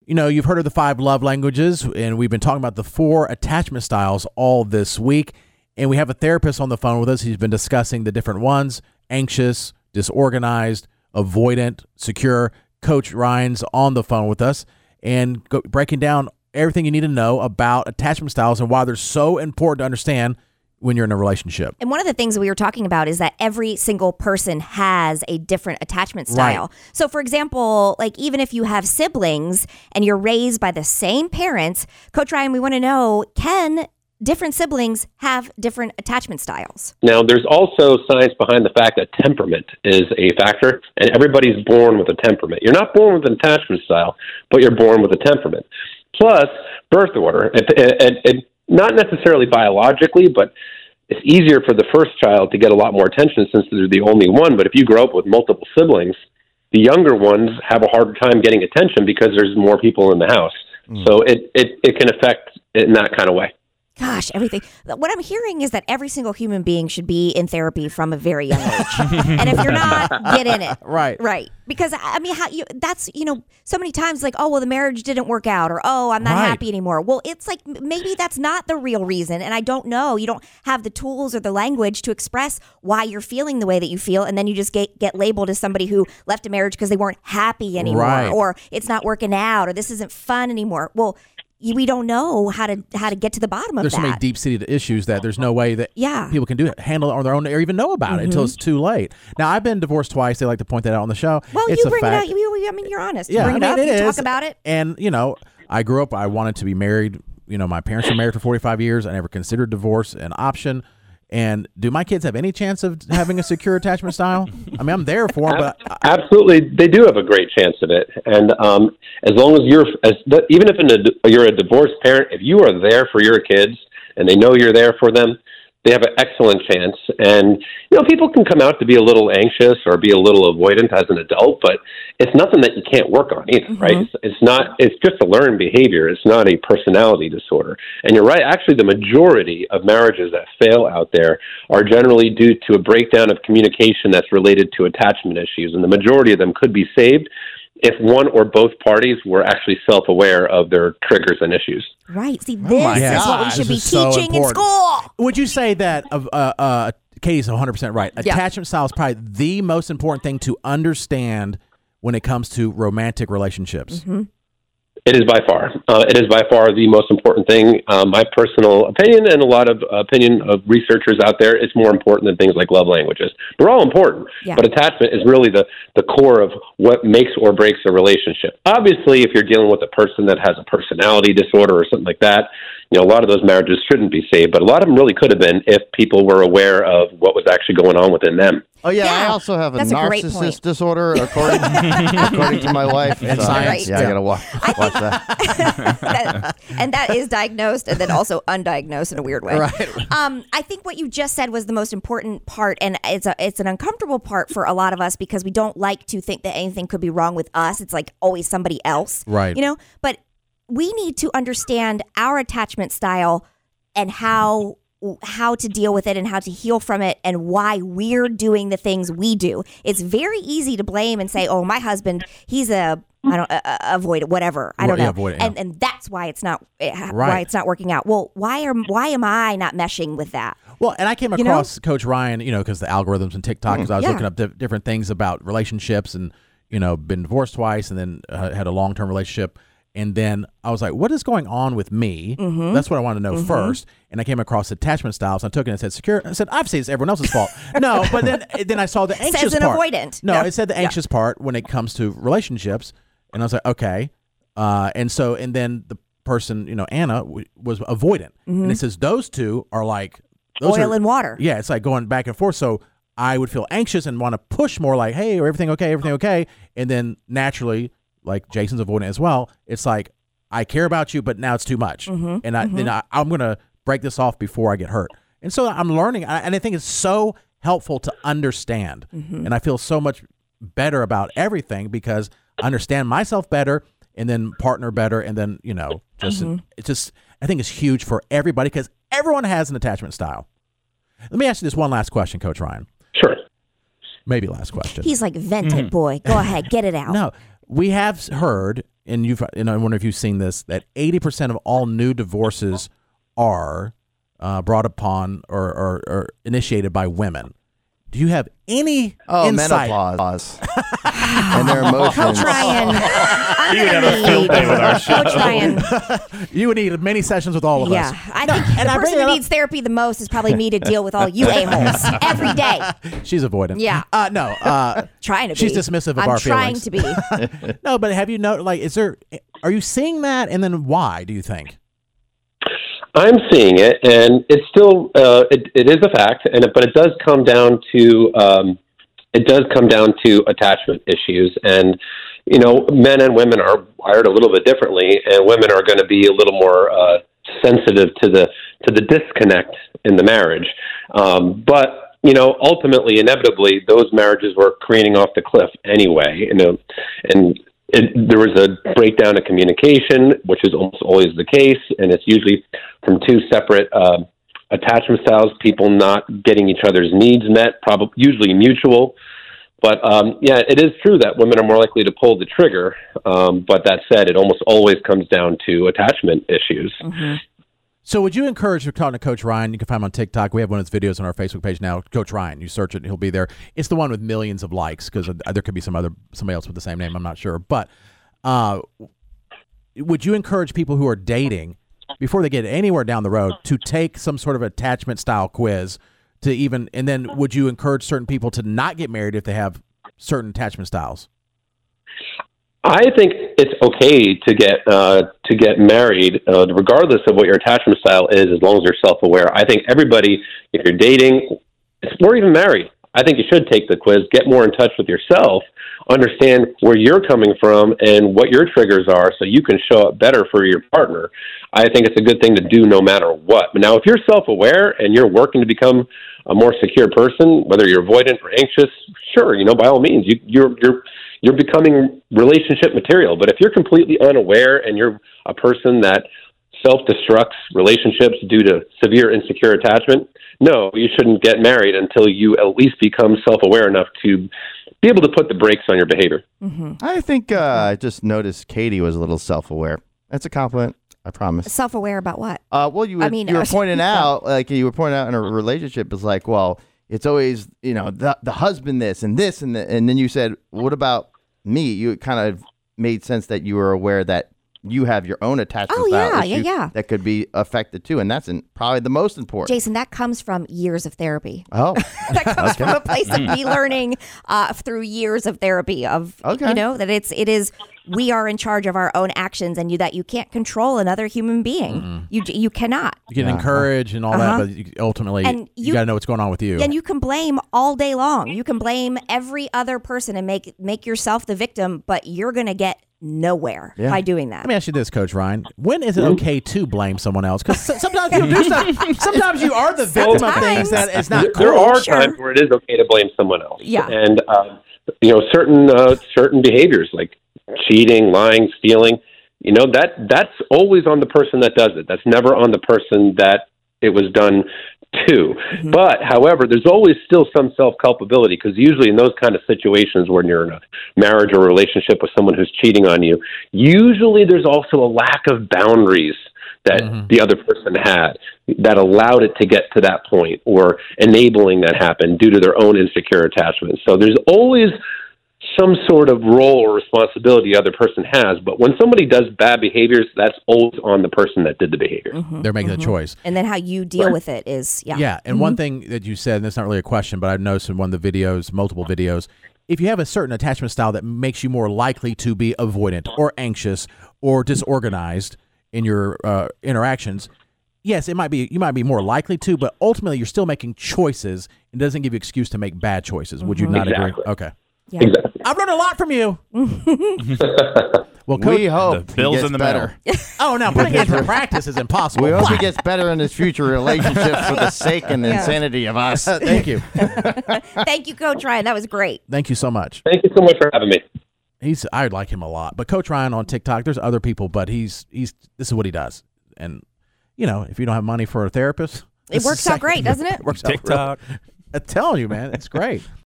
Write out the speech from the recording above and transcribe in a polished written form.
You've heard of the 5 love languages, and we've been talking about the 4 attachment styles all this week. And we have a therapist on the phone with us. He's been discussing the different ones: anxious, disorganized, avoidant, secure. Coach Ryan's on the phone with us and breaking down everything you need to know about attachment styles and why they're so important to understand when you're in a relationship. And one of the things we were talking about is that every single person has a different attachment style. Right. So for example, like even if you have siblings and you're raised by the same parents, Coach Ryan, we want to know, can different siblings have different attachment styles? Now, there's also science behind the fact that temperament is a factor, and everybody's born with a temperament. You're not born with an attachment style, but you're born with a temperament. Plus, birth order, and not necessarily biologically, but it's easier for the first child to get a lot more attention since they're the only one. But if you grow up with multiple siblings, the younger ones have a harder time getting attention because there's more people in the house. So it can affect it in that kind of way. Gosh, everything. What I'm hearing is that every single human being should be in therapy from a very young age. And if you're not, get in it. Right. Right. Because, I mean, so many times like, oh, well, the marriage didn't work out, or, oh, I'm not happy anymore. Well, it's like, maybe that's not the real reason. And I don't know. You don't have the tools or the language to express why you're feeling the way that you feel. And then you just get labeled as somebody who left a marriage because they weren't happy anymore, Right. or it's not working out, or this isn't fun anymore. Well, we don't know how to get to the bottom of There's that. so many deep-seated issues that there's no way that people can do it, handle it on their own, or even know about it until it's too late. Now, I've been divorced twice. They like to point that out on the show. Well, it's you bring fact. it out. I mean, you're honest. Yeah, You bring it up. it You is. talk about it. And, I grew up, I wanted to be married. My parents were married for 45 years. I never considered divorce an option. And do my kids have any chance of having a secure attachment style? I mean, I'm there for them, but Absolutely, they do have a great chance of it. And as long as even if you're a divorced parent, if you are there for your kids and they know you're there for them, they have an excellent chance. And, people can come out to be a little anxious or be a little avoidant as an adult, but it's nothing that you can't work on either, right? It's just a learned behavior. It's not a personality disorder. And you're right. Actually, the majority of marriages that fail out there are generally due to a breakdown of communication that's related to attachment issues. And the majority of them could be saved if one or both parties were actually self-aware of their triggers and issues. Right. See, this is what we should be teaching in school. Would you say that Katie's 100% right? Attachment style is probably the most important thing to understand when it comes to romantic relationships. It is by far. It is by far the most important thing. My personal opinion, and a lot of opinion of researchers out there, it's more important than things like love languages. They're all important, but attachment is really the core of what makes or breaks a relationship. Obviously, if you're dealing with a person that has a personality disorder or something like that, a lot of those marriages shouldn't be saved, but a lot of them really could have been if people were aware of what was actually going on within them. Oh, I also have a narcissist disorder, according to my wife. And science. Yeah, I got to watch that. And that is diagnosed and then also undiagnosed in a weird way. Right. I think what you just said was the most important part, and it's an uncomfortable part for a lot of us because we don't like to think that anything could be wrong with us. It's like always somebody else. Right. But we need to understand our attachment style and how to deal with it and how to heal from it and why we're doing the things we do. It's very easy to blame and say, oh, my husband, he's avoid it, whatever. I don't know. Avoid it, and that's why it's not why it's not working out. Well, why am I not meshing with that? Well, and I came across Coach Ryan, because the algorithms and TikTok, because I was looking up different things about relationships and, been divorced twice and then had a long-term relationship. And then I was like, what is going on with me? That's what I wanted to know first. And I came across attachment styles. I took it and it said secure. I said, obviously it's everyone else's fault. No, but then I saw the anxious Says an part. avoidant. No, it said the anxious part when it comes to relationships. And I was like, okay. And then the person, Anna, was avoidant. And it says those two are like oil and water. Yeah, it's like going back and forth. So I would feel anxious and want to push more like, hey, everything okay? And then naturally, like Jason's avoidant as well, it's like, I care about you, but now it's too much. And I'm going to break this off before I get hurt. And so I'm learning, and I think it's so helpful to understand. And I feel so much better about everything because I understand myself better and then partner better. And then, it's just, I think it's huge for everybody because everyone has an attachment style. Let me ask you this one last question, Coach Ryan. Sure. Maybe last question. He's like, vent it, boy. Go ahead, get it out. No. We have heard and I wonder if you've seen this, that 80% of all new divorces are brought upon or initiated by women. Do you have any insight? Menopause and their emotions. Coach Ryan, You would have a field day with our show. Coach Ryan. You would need many sessions with all of us. Yeah, I think the person who needs therapy the most is probably me to deal with all you a-holes every day. She's avoidant. Yeah. No. Trying to be. She's dismissive of our feelings. I'm trying to be. No, but have you are you seeing that, and then why do you think? I'm seeing it, and it's still it is a fact, but it does come down to attachment issues, and men and women are wired a little bit differently, and women are going to be a little more sensitive to the disconnect in the marriage, but ultimately, inevitably, those marriages were careening off the cliff anyway, and. There was a breakdown of communication, which is almost always the case, and it's usually from two separate attachment styles, people not getting each other's needs met, probably usually mutual. But it is true that women are more likely to pull the trigger. But that said, it almost always comes down to attachment issues. Mm-hmm. So would you encourage, you're talking to Coach Ryan, you can find him on TikTok. We have one of his videos on our Facebook page now, Coach Ryan. You search it and he'll be there. It's the one with millions of likes because there could be somebody else with the same name. I'm not sure. But would you encourage people who are dating, before they get anywhere down the road, to take some sort of attachment style quiz and then would you encourage certain people to not get married if they have certain attachment styles? I think it's okay to get married, regardless of what your attachment style is, as long as you're self-aware. I think everybody, if you're dating or even married, I think you should take the quiz, get more in touch with yourself, understand where you're coming from and what your triggers are so you can show up better for your partner. I think it's a good thing to do no matter what. But now, if you're self-aware and you're working to become a more secure person, whether you're avoidant or anxious, sure, by all means, you're becoming relationship material. But if you're completely unaware and you're a person that self-destructs relationships due to severe insecure attachment, no, you shouldn't get married until you at least become self-aware enough to be able to put the brakes on your behavior. Mm-hmm. I think I just noticed Katie was a little self-aware. That's a compliment. I promise. Self-aware about what? Well, you were pointing out, in a relationship, it's like, well, it's always, the husband this, and then you said, what about me? You kind of made sense that you were aware that you have your own attachment style issue that could be affected too, and that's probably the most important. Jason, that comes from years of therapy. Oh, that comes from a place of me learning through years of therapy that it is we are in charge of our own actions, and that you can't control another human being. Mm-hmm. You cannot. You can encourage and all that, but ultimately you got to know what's going on with you. And you can blame all day long. You can blame every other person and make yourself the victim, but you're going to get nowhere by doing that. Let me ask you this, Coach Ryan. When is it okay to blame someone else? Because sometimes you do stuff. Sometimes you are the victim of things that it's not cool. There are times where it is okay to blame someone else. Yeah. And, certain behaviors like cheating, lying, stealing, that's always on the person that does it. That's never on the person that it was done to. Mm-hmm. But, however, there's always still some self-culpability, because usually in those kind of situations when you're in a marriage or relationship with someone who's cheating on you, usually there's also a lack of boundaries that the other person had that allowed it to get to that point, or enabling that happen due to their own insecure attachment. So there's always some sort of role or responsibility the other person has, but when somebody does bad behaviors, that's always on the person that did the behavior. Mm-hmm. They're making the choice. And then how you deal with it is, and one thing that you said, and it's not really a question, but I've noticed in one of the videos, multiple videos, if you have a certain attachment style that makes you more likely to be avoidant or anxious or disorganized in your interactions, yes, you might be more likely to, but ultimately you're still making choices. It doesn't give you excuse to make bad choices. Would you not agree? Okay. Yeah. Exactly. I've learned a lot from you. Well, Coach, we hope the Bill's in the better. Oh, now putting it into practice is impossible. We hope he gets better in his future relationships for the sake and insanity of us. Thank you. Thank you, Coach Ryan. That was great. Thank you so much. Thank you so much for having me. I like him a lot. But Coach Ryan on TikTok, there's other people, but this is what he does. And if you don't have money for a therapist, it works out great, doesn't it? Works TikTok. I'm telling you, man, it's great.